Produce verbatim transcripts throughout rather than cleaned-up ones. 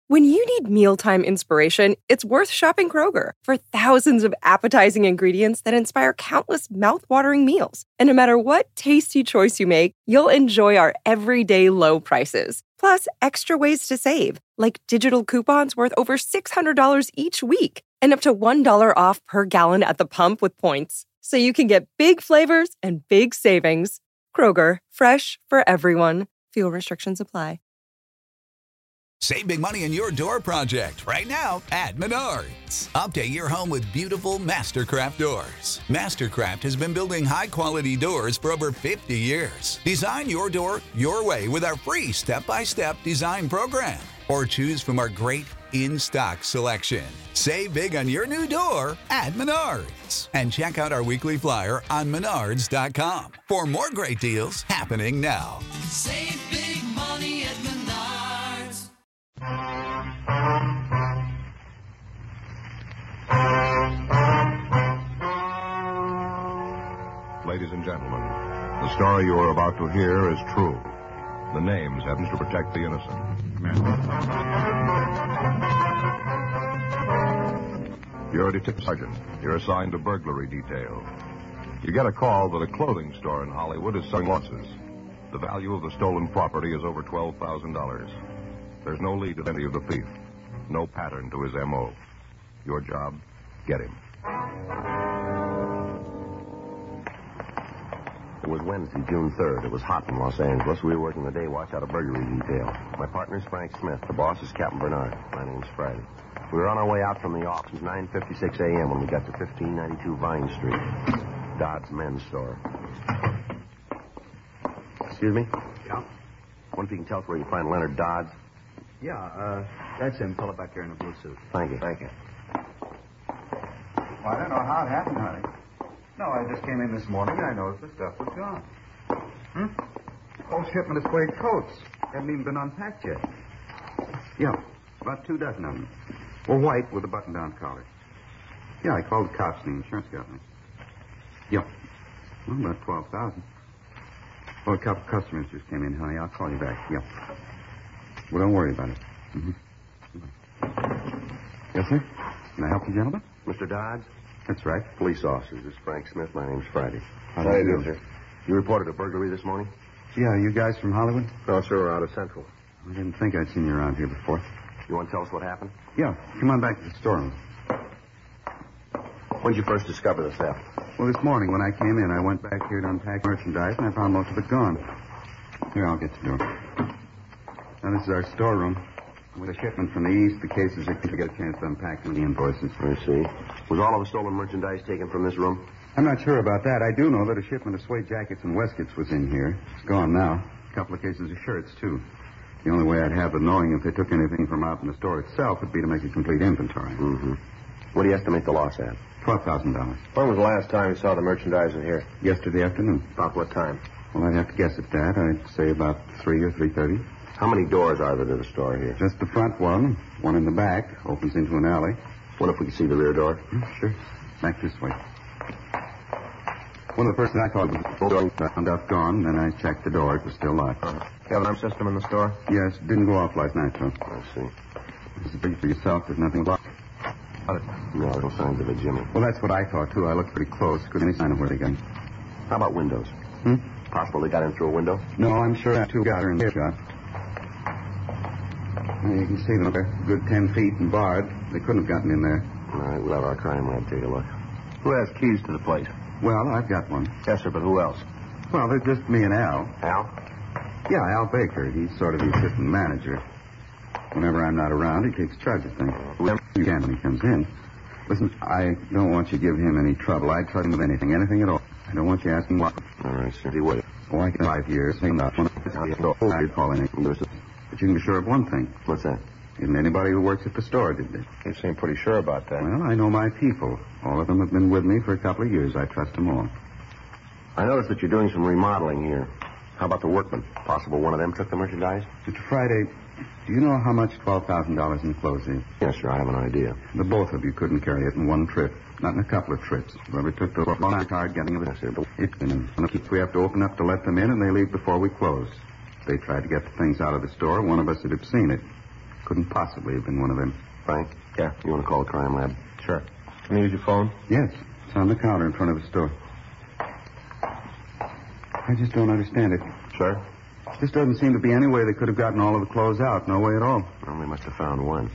When you need mealtime inspiration, it's worth shopping Kroger for thousands of appetizing ingredients that inspire countless mouth-watering meals. And no matter what tasty choice you make, you'll enjoy our everyday low prices. Plus, extra ways to save, like digital coupons worth over six hundred dollars each week and up to one dollar off per gallon at the pump with points. So you can get big flavors and big savings. Kroger, fresh for everyone. Fuel restrictions apply. Save big money in your door project right now at Menards. Update your home with beautiful Mastercraft doors. Mastercraft has been building high-quality doors for over fifty years. Design your door your way with our free step-by-step design program. Or choose from our great in-stock selection. Save big on your new door at Menards. And check out our weekly flyer on menards dot com for more great deals happening now. Save big money at Menards. Ladies and gentlemen, the story you are about to hear is true. The names happen to protect the innocent. You're a detective sergeant. You're assigned to burglary detail. You get a call that a clothing store in Hollywood is selling losses. The value of the stolen property is over twelve thousand dollars. There's no lead to any of the thief. No pattern to his M O. Your job, get him. It was Wednesday, June third. It was hot in Los Angeles. We were working the day watch out of burglary detail. My partner's Frank Smith. The boss is Captain Bernard. My name's Friday. We were on our way out from the office nine fifty-six a.m. when we got to fifteen ninety-two Vine Street. Dodd's men's store. Excuse me? Yeah? Wonder if you can tell us where you find Leonard Dodds? Yeah, uh, that's him, fellow back there in the blue suit. Thank you, thank you. Well, I don't know how it happened, honey. No, I just came in this morning and I noticed the stuff was gone. Hmm? Whole shipment of suede coats. Haven't even been unpacked yet. Yeah, about two dozen of them. Well, white with a button-down collar. Yeah, I called the cops and the insurance company. Yeah. Well, about twelve thousand. Well, a couple of customers just came in, honey. I'll call you back. Yeah. Well, don't worry about it. Mm-hmm. Yes, sir? Can I help you, gentlemen? Mister Dodds? That's right. Police officers. This is Frank Smith. My name's Friday. How do you do, sir? You reported a burglary this morning? Yeah, you guys from Hollywood? No, sir. We're out of Central. I didn't think I'd seen you around here before. You want to tell us what happened? Yeah, come on back to the storeroom. When did you first discover the theft? Well, this morning when I came in, I went back here to unpack merchandise, and I found most of it gone. Here, I'll get the door. Now, this is our storeroom. With a shipment from the east, the cases are to get a chance to unpack the invoices. I see. Was all of the stolen merchandise taken from this room? I'm not sure about that. I do know that a shipment of suede jackets and waistcoats was in here. It's gone now. A couple of cases of shirts, too. The only way I'd have of knowing if they took anything from out in the store itself would be to make a complete inventory. Mm-hmm. What do you estimate the loss at? twelve thousand dollars. When was the last time you saw the merchandise in here? Yesterday afternoon. About what time? Well, I'd have to guess at that. I'd say about three or three thirty. How many doors are there to the store here? Just the front one. One in the back. Opens into an alley. What if we could see the rear door? Hmm, sure. Back this way. One of the persons I called was found out gone. Then I checked the door. It was still locked. Uh-huh. You have an alarm system in the store? Yes. Didn't go off last night, though. I see. This is big for yourself. There's nothing locked. No, no signs of it, Jimmy. Well, that's what I thought, too. I looked pretty close. Couldn't any sign of where they got in. How about windows? Hmm? Possible they got in through a window? No, I'm sure that two got her in the shot. Well, you can see them. They're a good ten feet and barred. They couldn't have gotten in there. All right, we'll have our crime lab take a look. Who has keys to the place? Well, I've got one. Yes, sir, but who else? Well, there's just me and Al. Al? Yeah, Al Baker. He's sort of the assistant manager. Whenever I'm not around, he takes charge of things. You can when he comes in. Listen, I don't want you to give him any trouble. I'd trust him with anything, anything at all. I don't want you asking what. All right, sir. He would. Oh, I can five years. Hang on. I'd call in. But you can be sure of one thing. What's that? Isn't anybody who works at the store, did they? You seem pretty sure about that. Well, I know my people. All of them have been with me for a couple of years. I trust them all. I noticed that you're doing some remodeling here. How about the workmen? Possible one of them took the merchandise? Mister Friday, do you know how much twelve thousand dollars in clothes is? Yes, sir. I have an idea. The both of you couldn't carry it in one trip. Not in a couple of trips. Whoever took the long card getting it. Yes, sir. But It's in. We have to open up to let them in, and they leave before we close. If they tried to get the things out of the store, one of us would have seen it. Couldn't possibly have been one of them. Frank? Yeah? You want to call the crime lab? Sure. Can you use your phone? Yes. It's on the counter in front of the store. I just don't understand it. Sir? This doesn't seem to be any way they could have gotten all of the clothes out. No way at all. Well, they must have found one.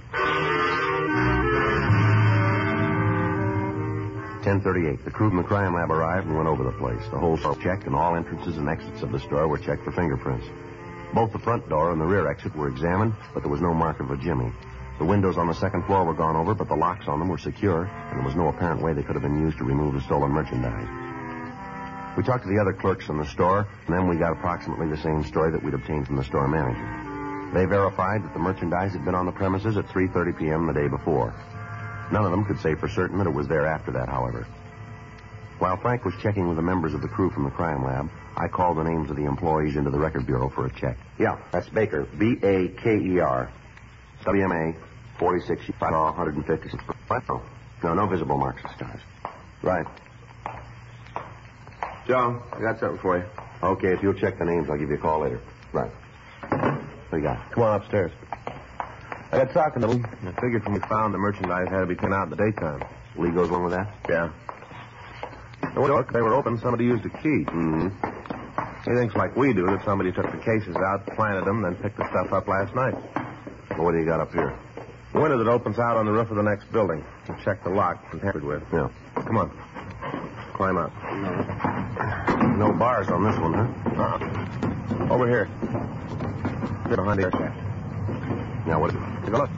ten thirty-eight. The crew from the crime lab arrived and went over the place. The whole store was checked, and all entrances and exits of the store were checked for fingerprints. Both the front door and the rear exit were examined, but there was no mark of a jimmy. The windows on the second floor were gone over, but the locks on them were secure, and there was no apparent way they could have been used to remove the stolen merchandise. We talked to the other clerks in the store, and then we got approximately the same story that we'd obtained from the store manager. They verified that the merchandise had been on the premises at three thirty p.m. the day before. None of them could say for certain that it was there after that, however. While Frank was checking with the members of the crew from the crime lab, I called the names of the employees into the record bureau for a check. Yeah, that's Baker. B A K E R. W M A, forty-six, one fifty-six. No, no visible marks of scars. Right. Joe, I got something for you. Okay, if you'll check the names, I'll give you a call later. Right. What do you got? Come on upstairs. I got talking to them. I figured when we found the merchandise had to be taken out in the daytime. Lee goes along with that? Yeah. Look, they were open. Somebody used a key. Mm-hmm. He thinks like we do, that somebody took the cases out, planted them, then picked the stuff up last night. Well, what do you got up here? The window that opens out on the roof of the next building. We checked the lock and tampered with. Yeah. Come on. Climb up. No bars on this one, huh? Uh-uh. Over here. Get behind the air shaft. Now, what is it? Take a look.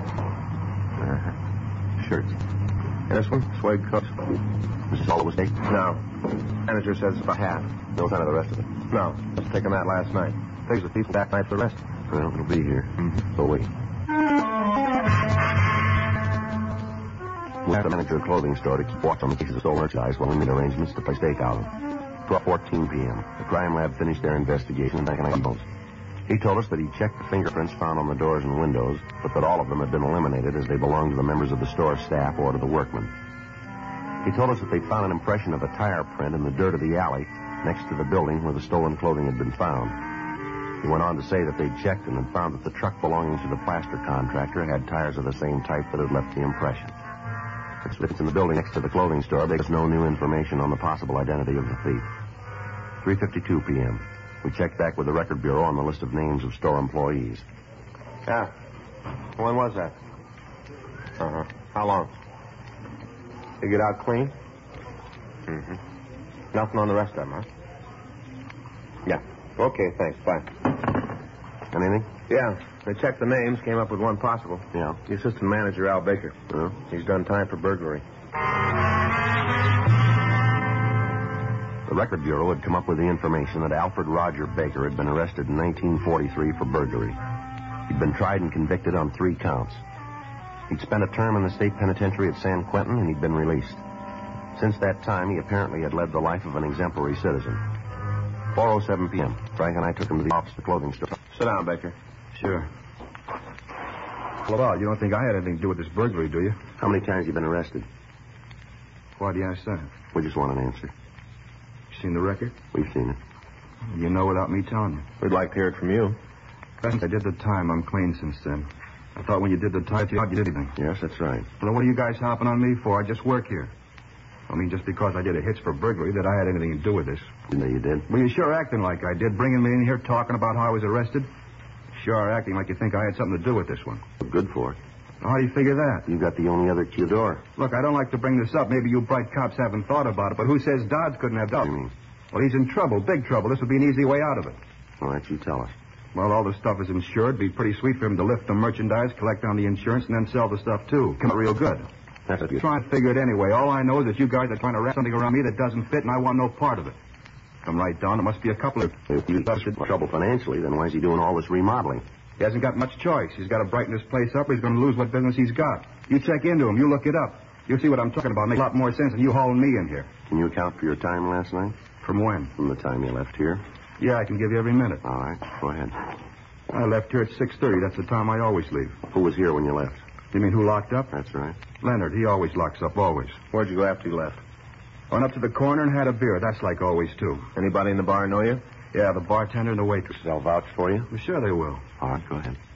Uh-huh. Shirts. And this one? Suede coats. Is this all it was taken? No. Manager says it's about half. No sign of the rest of it. No. Just taken that last night. Figures the thief that night for the rest. Well, it'll be here. Mm-hmm. So wait. We left the manager of the clothing store to keep watch on the cases of stolen merchandise while we made arrangements to play stakeout. twelve fourteen p.m. The crime lab finished their investigation and back in our bones. He told us that he checked the fingerprints found on the doors and windows, but that all of them had been eliminated as they belonged to the members of the store staff or to the workmen. He told us that they found an impression of a tire print in the dirt of the alley next to the building where the stolen clothing had been found. He went on to say that they'd checked and had found that the truck belonging to the plaster contractor had tires of the same type that had left the impression. It's in the building next to the clothing store. There's no new information on the possible identity of the thief. three fifty-two p.m. We checked back with the record bureau on the list of names of store employees. Yeah. When was that? Uh-huh. How long? You get out clean? Mm-hmm. Nothing on the rest of them, huh? Yeah. Okay, thanks. Bye. Anything? Yeah. They checked the names, came up with one possible. Yeah. The assistant manager, Al Baker. Uh-huh. He's done time for burglary. The record bureau had come up with the information that Alfred Roger Baker had been arrested in nineteen forty-three for burglary. He'd been tried and convicted on three counts. He'd spent a term in the state penitentiary at San Quentin, and he'd been released. Since that time, he apparently had led the life of an exemplary citizen. four oh seven p.m. Frank and I took him to the office of the clothing store. Sit down, Baker. Sure. Well, you don't think I had anything to do with this burglary, do you? How many times have you been arrested? Why do you ask that? We just want an answer. You seen the record? We've seen it. You know without me telling you. We'd like to hear it from you. Since I did the time, I'm clean since then. I thought when you did the time, you did anything. Yes, that's right. Well, what are you guys hopping on me for? I just work here. I mean, just because I did a hitch for burglary, that I had anything to do with this. You know you did. Well, you're sure acting like I did, bringing me in here talking about how I was arrested. Sure are acting like you think I had something to do with this one. Good for it. How do you figure that? You got the only other key door. Look, I don't like to bring this up. Maybe you bright cops haven't thought about it, but who says Dodds couldn't have What done do it? you mean? Well, he's in trouble, big trouble. This would be an easy way out of it. All right, you tell us. Well, all the stuff is insured. It'd be pretty sweet for him to lift the merchandise, collect on the insurance, and then sell the stuff, too. Come out real good. That's what you... Try and figure it anyway. All I know is that you guys are trying to wrap something around me that doesn't fit, and I want no part of it. Come right down. It must be a couple of... If he's in trouble financially, then why is he doing all this remodeling? He hasn't got much choice. He's got to brighten this place up, or he's going to lose what business he's got. You check into him. You look it up. You'll see what I'm talking about. Make a lot more sense than you hauling me in here. Can you account for your time last night? From when? From the time you left here. Yeah, I can give you every minute. All right, go ahead. I left here at six thirty. That's the time I always leave. Who was here when you left? You mean who locked up? That's right. Leonard. He always locks up, always. Where'd you go after you left? Went up to the corner and had a beer. That's like always, too. Anybody in the bar know you? Yeah, the bartender and the waitress. They'll vouch for you? Well, sure they will. All right, go ahead.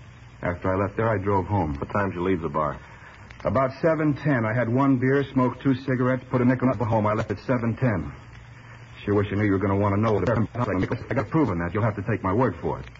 After I left there, I drove home. What time did you leave the bar? About seven ten. I had one beer, smoked two cigarettes, put a nickel up at home. I left at seven ten. Sure wish you knew you were going to want to know. I got proven that. You'll have to take my word for it.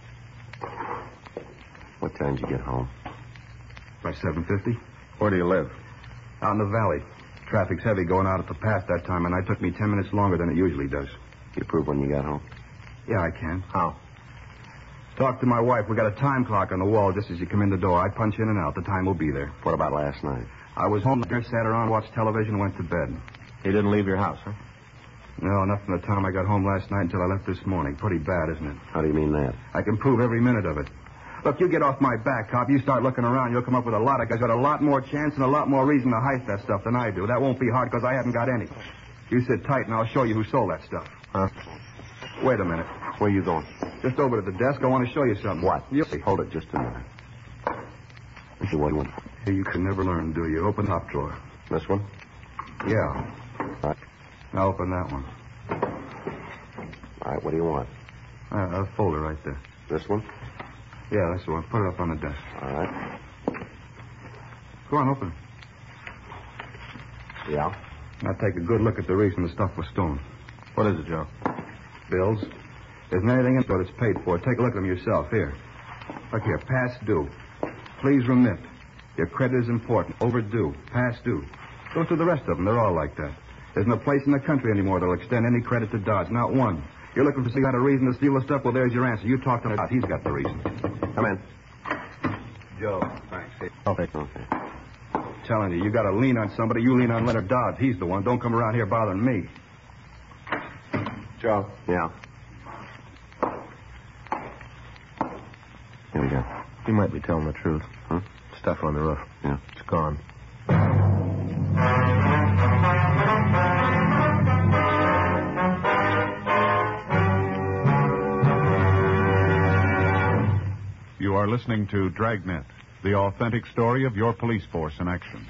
What time did you get home? By seven fifty. Where do you live? Out in the valley. Traffic's heavy going out at the pass that time, and I took me ten minutes longer than it usually does. You prove when you got home? Yeah, I can. How? Talk to my wife. We got a time clock on the wall just as you come in the door. I punch in and out. The time will be there. What about last night? I was home, sat around, watched television, and went to bed. You didn't leave your house, huh? No, not from the time I got home last night until I left this morning. Pretty bad, isn't it? How do you mean that? I can prove every minute of it. Look, you get off my back, cop. You start looking around, you'll come up with a lot of guys got a lot more chance and a lot more reason to heist that stuff than I do. That won't be hard because I haven't got any. You sit tight and I'll show you who sold that stuff. Huh? Wait a minute. Where are you going? Just over to the desk. I want to show you something. What? You... Hold it just a minute. This is what you want. Hey, you can never learn, do you? Open top drawer. This one? Yeah. All right. Now open that one. All right, what do you want? Uh, a folder right there. This one? Yeah, that's the one. Put it up on the desk. All right. Go on, open it. Yeah? Now take a good look at the reason the stuff was stolen. What is it, Joe? Bills. There isn't anything in it that's paid for. Take a look at them yourself. Here. Look here. Past due. Please remit. Your credit is important. Overdue. Past due. Go through the rest of them. They're all like that. There's no place in the country anymore that'll extend any credit to Dodge. Not one. You're looking for some kind of reason to steal the stuff? Well, there's your answer. You talk to him. He's got the reason. Come in. Joe. Thanks. Okay. Okay. Telling you, you got to lean on somebody. You lean on Leonard Dodds. He's the one. Don't come around here bothering me. Joe. Yeah. Here we go. You might be telling the truth. Huh? Stuff on the roof. Yeah. It's gone. You are listening to Dragnet, the authentic story of your police force in action.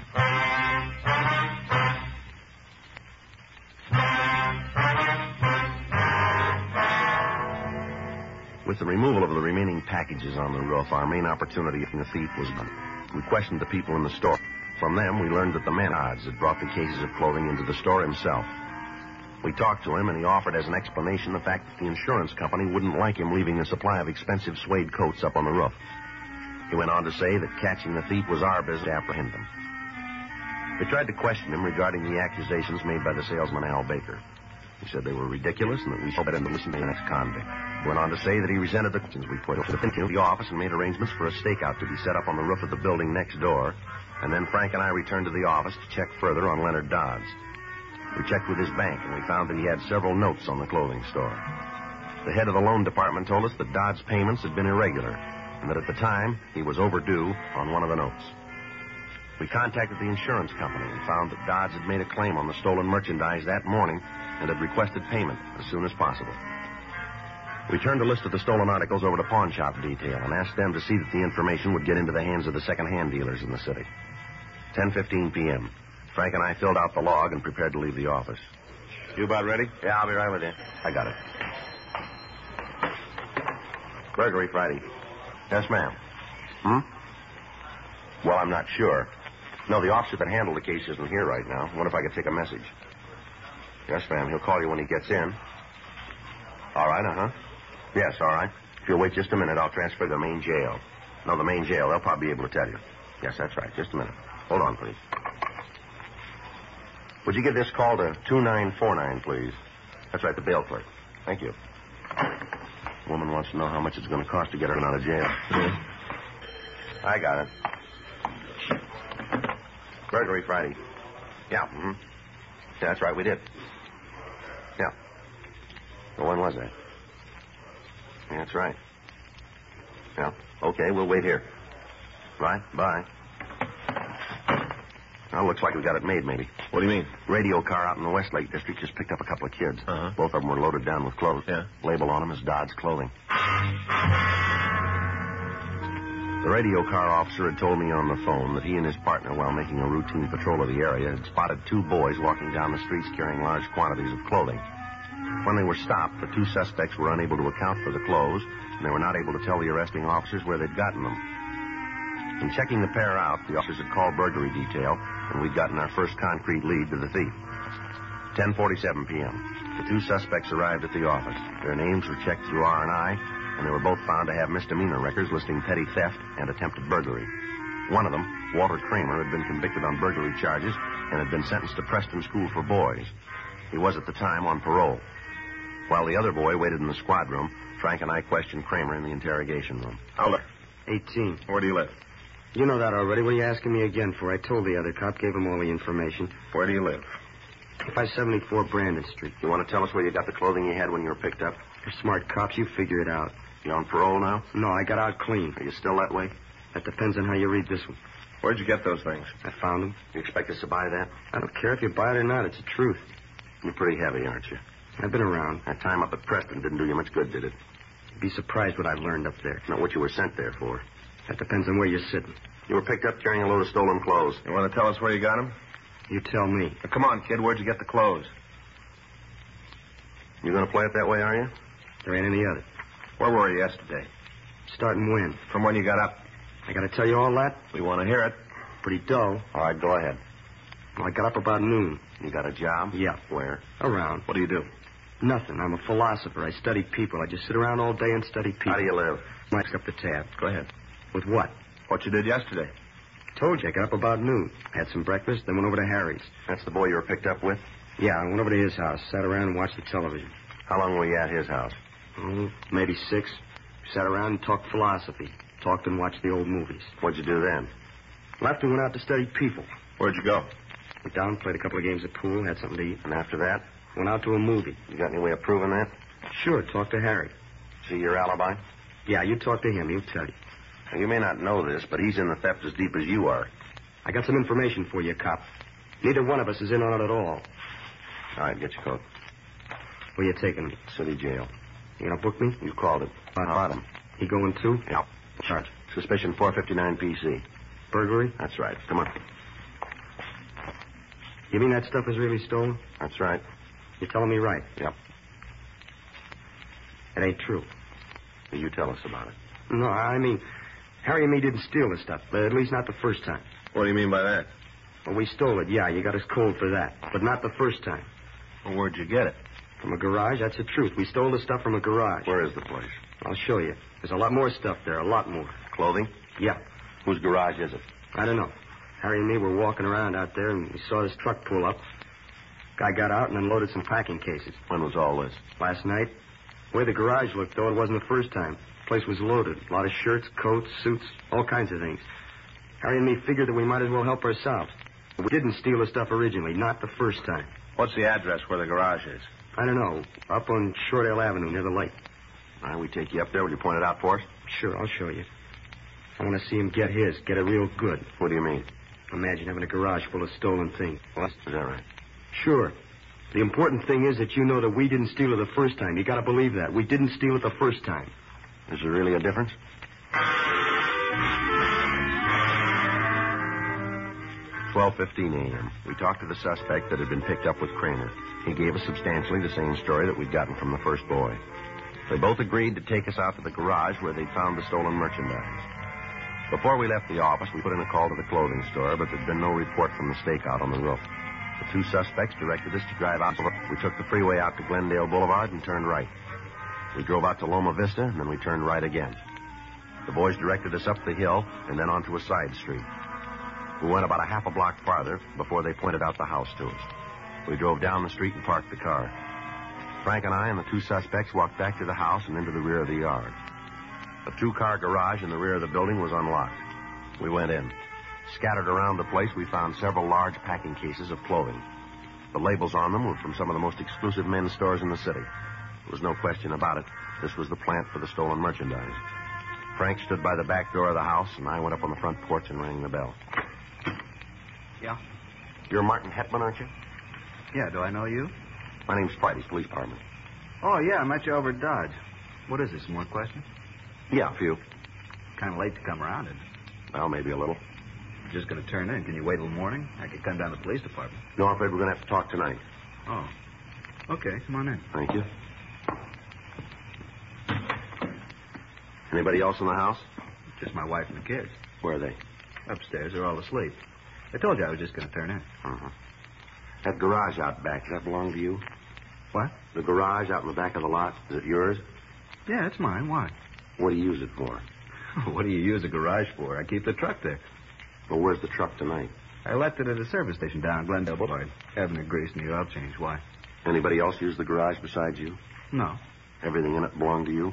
With the removal of the remaining packages on the roof, our main opportunity in the thief was done. We questioned the people in the store. From them, we learned that the man Odds had brought the cases of clothing into the store himself. We talked to him, and he offered as an explanation the fact that the insurance company wouldn't like him leaving a supply of expensive suede coats up on the roof. He went on to say that catching the thief was our business to apprehend him. We tried to question him regarding the accusations made by the salesman Al Baker. He said they were ridiculous and that we should better listen to the next convict. He went on to say that he resented the questions we put. He went to the office and made arrangements for a stakeout to be set up on the roof of the building next door, and then Frank and I returned to the office to check further on Leonard Dodds. We checked with his bank, and we found that he had several notes on the clothing store. The head of the loan department told us that Dodds' payments had been irregular, and that at the time, he was overdue on one of the notes. We contacted the insurance company and found that Dodds had made a claim on the stolen merchandise that morning and had requested payment as soon as possible. We turned a list of the stolen articles over to pawn shop detail and asked them to see that the information would get into the hands of the second-hand dealers in the city. ten fifteen p.m. Frank and I filled out the log and prepared to leave the office. You about ready? Yeah, I'll be right with you. I got it. Burglary Friday. Yes, ma'am. Hmm? Well, I'm not sure. No, the officer that handled the case isn't here right now. I wonder if I could take a message. Yes, ma'am. He'll call you when he gets in. All right, uh-huh. Yes, all right. If you'll wait just a minute, I'll transfer to the main jail. No, the main jail. They'll probably be able to tell you. Yes, that's right. Just a minute. Hold on, please. Would you give this call to two nine four nine, please? That's right, the bail clerk. Thank you. Woman wants to know how much it's going to cost to get her out of jail. Yeah. I got it. Burglary Friday. Yeah, mm-hmm. Yeah, that's right, we did. Yeah. Well, when was that? Yeah, that's right. Yeah. Okay, we'll wait here. Right, bye. Well, looks like we got it made, maybe. What do you mean? Radio car out in the Westlake district just picked up a couple of kids. Uh-huh. Both of them were loaded down with clothes. Yeah. Label on them is Dodds Clothing. The radio car officer had told me on the phone that he and his partner, while making a routine patrol of the area, had spotted two boys walking down the streets carrying large quantities of clothing. When they were stopped, the two suspects were unable to account for the clothes, and they were not able to tell the arresting officers where they'd gotten them. In checking the pair out, the officers had called burglary detail, and we'd gotten our first concrete lead to the thief. ten forty-seven p.m. The two suspects arrived at the office. Their names were checked through R and I, and they were both found to have misdemeanor records listing petty theft and attempted burglary. One of them, Walter Kramer, had been convicted on burglary charges and had been sentenced to Preston School for Boys. He was at the time on parole. While the other boy waited in the squad room, Frank and I questioned Kramer in the interrogation room. How old? eighteen. Where do you live? You know that already. What are you asking me again for? I told the other cop, gave him all the information. Where do you live? five seventy-four Brandon Street. You want to tell us where you got the clothing you had when you were picked up? You're smart cops. You figure it out. You on parole now? No, I got out clean. Are you still that way? That depends on how you read this one. Where'd you get those things? I found them. You expect us to buy that? I don't care if you buy it or not. It's the truth. You're pretty heavy, aren't you? I've been around. That time up at Preston didn't do you much good, did it? You'd be surprised what I've learned up there. Not what you were sent there for. That depends on where you're sitting. You were picked up carrying a load of stolen clothes. You want to tell us where you got them? You tell me. Now, come on, kid. Where'd you get the clothes? You going to play it that way, are you? There ain't any other. Where were you yesterday? Starting when? From when you got up? I got to tell you all that? We want to hear it. Pretty dull. All right, go ahead. Well, I got up about noon. You got a job? Yeah. Where? Around. What do you do? Nothing. I'm a philosopher. I study people. I just sit around all day and study people. How do you live? Mike's up the tab. Go ahead. With what? What you did yesterday. Told you, I got up about noon. Had some breakfast, then went over to Harry's. That's the boy you were picked up with? Yeah, I went over to his house, sat around and watched the television. How long were you at his house? Oh, maybe six. Sat around and talked philosophy. Talked and watched the old movies. What'd you do then? Left and went out to study people. Where'd you go? Went down, played a couple of games of pool, had something to eat. And after that? Went out to a movie. You got any way of proving that? Sure, talked to Harry. See your alibi? Yeah, you talk to him. He'll tell you. Now, you may not know this, but he's in the theft as deep as you are. I got some information for you, cop. Neither one of us is in on it at all. All right, get your coat. Where you taking me? City jail. You gonna book me? You called it. Bottom. Bottom. He going too? Yeah. Charge. Suspicion four fifty-nine P C. Burglary? That's right. Come on. You mean that stuff is really stolen? That's right. You're telling me right? Yep. It ain't true. You tell us about it. No, I mean, Harry and me didn't steal the stuff, but at least not the first time. What do you mean by that? Well, we stole it, yeah. You got us cold for that. But not the first time. Well, where'd you get it? From a garage? That's the truth. We stole the stuff from a garage. Where is the place? I'll show you. There's a lot more stuff there, a lot more. Clothing? Yeah. Whose garage is it? I don't know. Harry and me were walking around out there, and we saw this truck pull up. Guy got out and unloaded some packing cases. When was all this? Last night. The way the garage looked, though, it wasn't the first time. The place was loaded. A lot of shirts, coats, suits, all kinds of things. Harry and me figured that we might as well help ourselves. We didn't steal the stuff originally, not the first time. What's the address where the garage is? I don't know. Up on Shortdale Avenue near the lake. All right, we take you up there. Will you point it out for us? Sure, I'll show you. I want to see him get his, get it real good. What do you mean? Imagine having a garage full of stolen things. What? Is that right? Sure. The important thing is that you know that we didn't steal it the first time. You got to believe that. We didn't steal it the first time. Is there really a difference? twelve fifteen a.m. We talked to the suspect that had been picked up with Kramer. He gave us substantially the same story that we'd gotten from the first boy. They both agreed to take us out to the garage where they'd found the stolen merchandise. Before we left the office, we put in a call to the clothing store, but there'd been no report from the stakeout on the roof. The two suspects directed us to drive out. We took the freeway out to Glendale Boulevard and turned right. We drove out to Loma Vista, and then we turned right again. The boys directed us up the hill and then onto a side street. We went about a half a block farther before they pointed out the house to us. We drove down the street and parked the car. Frank and I and the two suspects walked back to the house and into the rear of the yard. The two-car garage in the rear of the building was unlocked. We went in. Scattered around the place, we found several large packing cases of clothing. The labels on them were from some of the most exclusive men's stores in the city. There was no question about it. This was the plant for the stolen merchandise. Frank stood by the back door of the house, and I went up on the front porch and rang the bell. Yeah? You're Martin Hetman, aren't you? Yeah, do I know you? My name's Friday, police department. Oh, yeah, I met you over at Dodge. What is this, more questions? Yeah, a few. Kind of late to come around, isn't it? Well, maybe a little. Just going to turn in. Can you wait till morning? I could come down to the police department. No, I'm afraid we're going to have to talk tonight. Oh. Okay, come on in. Thank you. Anybody else in the house? Just my wife and the kids. Where are they? Upstairs, they're all asleep. I told you I was just going to turn in. Uh-huh. That garage out back, does that belong to you? What? The garage out in the back of the lot, is it yours? Yeah, it's mine. Why? What do you use it for? What do you use a garage for? I keep the truck there. Well, where's the truck tonight? I left it at a service station down in Glendale Boulevard. Having it greased and the oil change. Why? Anybody else use the garage besides you? No. Everything in it belong to you?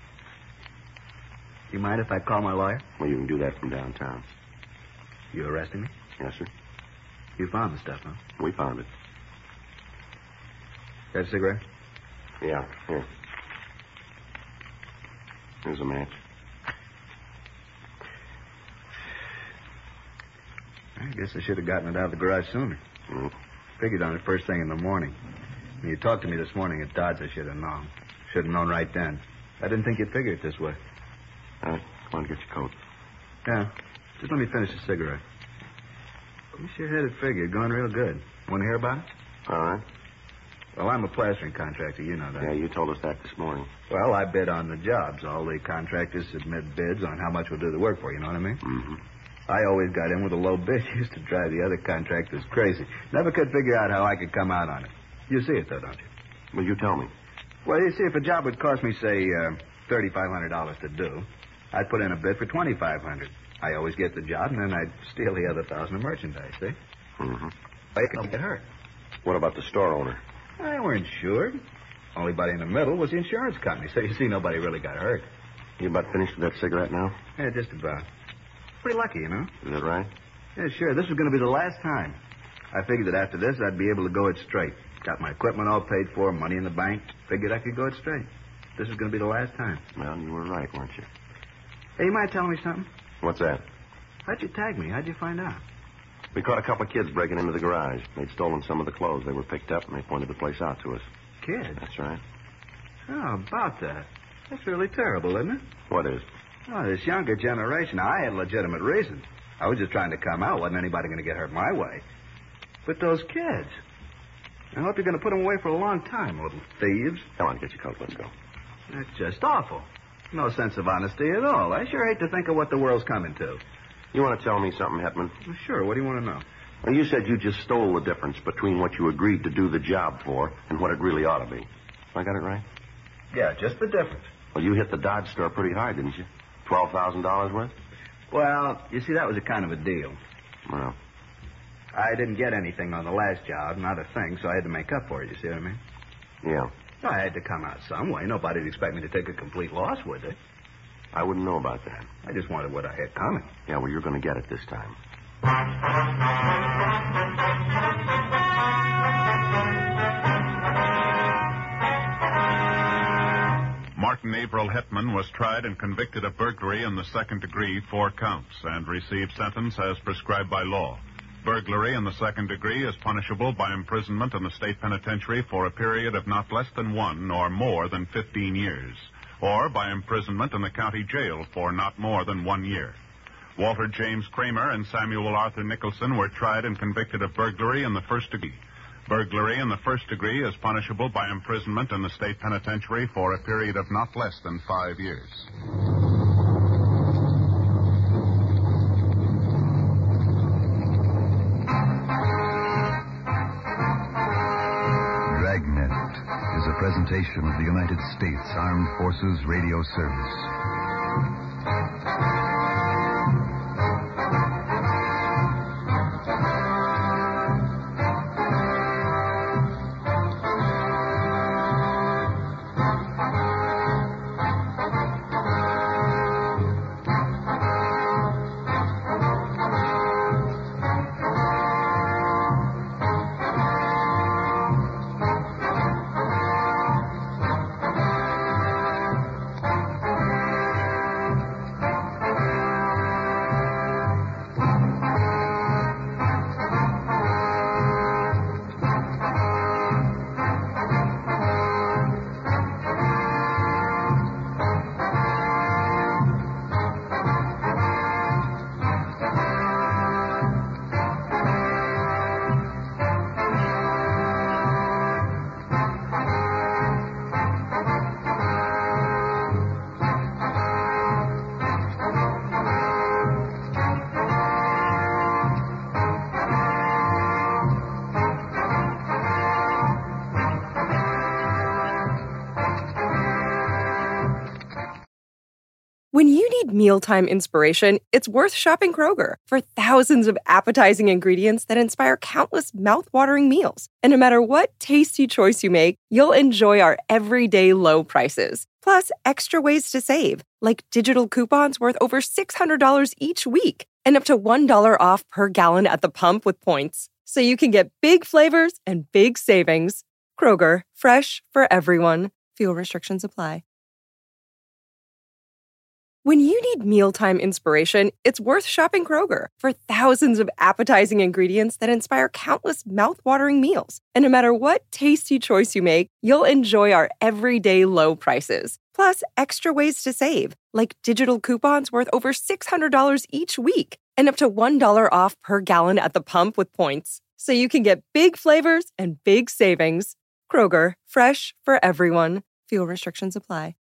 You mind if I call my lawyer? Well, you can do that from downtown. You arresting me? Yes, sir. You found the stuff, huh? We found it. Got a cigarette? Yeah, here. Here's a match. I guess I should have gotten it out of the garage sooner. Mm. Figured on it first thing in the morning. When you talked to me this morning at Dodds, I should have known. Should have known right then. I didn't think you'd figure it this way. All right, come on, get your coat. Yeah. Just let me finish the cigarette. You sure had it figured. Going real good. Want to hear about it? All right. Well, I'm a plastering contractor. You know that. Yeah, you told us that this morning. Well, I bid on the jobs. All the contractors submit bids on how much we'll do the work for. You know what I mean? Mm-hmm. I always got in with a low bid. Used to drive the other contractors crazy. Never could figure out how I could come out on it. You see it, though, don't you? Well, you tell me. Well, you see, if a job would cost me, say, uh, thirty-five hundred dollars to do, I'd put in a bid for twenty-five hundred dollars. I always get the job, and then I'd steal the other thousand of merchandise, see? Mm-hmm. I could get hurt. What about the store owner? I weren't insured. Only body in the middle was the insurance company, so you see, nobody really got hurt. You about finished with that cigarette now? Yeah, just about. Pretty lucky, you know? Is that right? Yeah, sure. This was going to be the last time. I figured that after this, I'd be able to go it straight. Got my equipment all paid for, money in the bank. Figured I could go it straight. This was going to be the last time. Well, you were right, weren't you? Hey, you mind telling me something? What's that? How'd you tag me? How'd you find out? We caught a couple of kids breaking into the garage. They'd stolen some of the clothes. They were picked up, and they pointed the place out to us. Kids? That's right. Oh, about that. That's really terrible, isn't it? What is? Oh, this younger generation. I had legitimate reasons. I was just trying to come out. Wasn't anybody going to get hurt my way. But those kids. I hope you're going to put them away for a long time, little thieves. Come on, get your coat. Let's go. That's just awful. No sense of honesty at all. I sure hate to think of what the world's coming to. You want to tell me something, Hetman? Well, sure. What do you want to know? Well, you said you just stole the difference between what you agreed to do the job for and what it really ought to be. I got it right? Yeah, just the difference. Well, you hit the Dodge store pretty hard, didn't you? twelve thousand dollars worth? Well, you see, that was a kind of a deal. Well. I didn't get anything on the last job, not a thing, so I had to make up for it, you see what I mean? Yeah. I had to come out some way. Nobody'd expect me to take a complete loss, would they? I wouldn't know about that. I just wanted what I had coming. Yeah, well, you're going to get it this time. Martin Averill Hetman was tried and convicted of burglary in the second degree, four counts, and received sentence as prescribed by law. Burglary in the second degree is punishable by imprisonment in the state penitentiary for a period of not less than one nor more than fifteen years, or by imprisonment in the county jail for not more than one year. Walter James Kramer and Samuel Arthur Nicholson were tried and convicted of burglary in the first degree. Burglary in the first degree is punishable by imprisonment in the state penitentiary for a period of not less than five years. Dragnet is a presentation of the United States Armed Forces Radio Service. need mealtime inspiration, it's worth shopping Kroger for thousands of appetizing ingredients that inspire countless mouth-watering meals. And no matter what tasty choice you make, you'll enjoy our everyday low prices. Plus, extra ways to save, like digital coupons worth over six hundred dollars each week and up to one dollar off per gallon at the pump with points. So you can get big flavors and big savings. Kroger, fresh for everyone. Fuel restrictions apply. When you need mealtime inspiration, it's worth shopping Kroger for thousands of appetizing ingredients that inspire countless mouth-watering meals. And no matter what tasty choice you make, you'll enjoy our everyday low prices. Plus, extra ways to save, like digital coupons worth over six hundred dollars each week and up to one dollar off per gallon at the pump with points. So you can get big flavors and big savings. Kroger, fresh for everyone. Fuel restrictions apply.